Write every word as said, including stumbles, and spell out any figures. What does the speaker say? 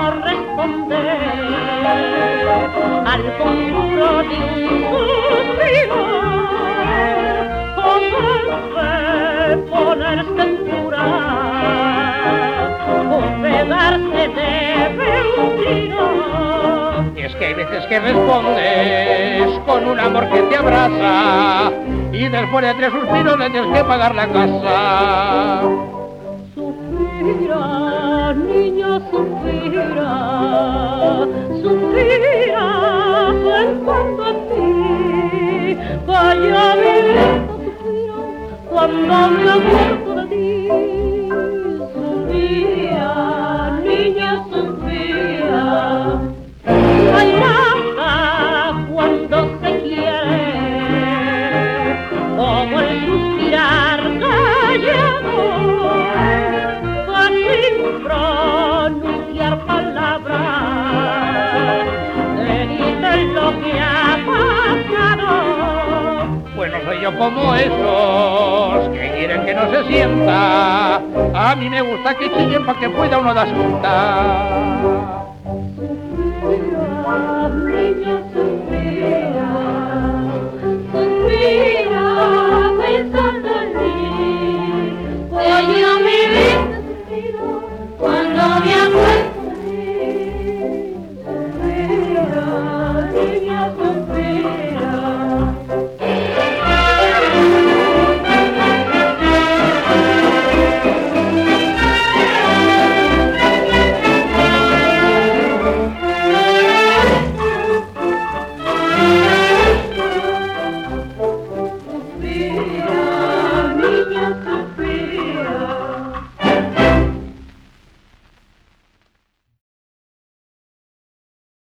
cómo responder al conjuro de un suspiro, cómo debe ponerse en cura o pegarse debe un tiro. Y es que hay veces que respondes con un amor que te abraza y después de tres suspiros le tienes que pagar la casa. Suspira, niña, suspira, suspira, en cuanto a ti, vaya viento, suspira, cuando me acuerdo de ti. Suspira, niña, suspira, hay nada cuando se quiere, como el suspirar callado, sin pronunciar palabras, te dicen lo que ha pasado. Pues no soy yo como esos que quieren que no se sienta. A mí me gusta que chillen para que pueda uno dar cuenta.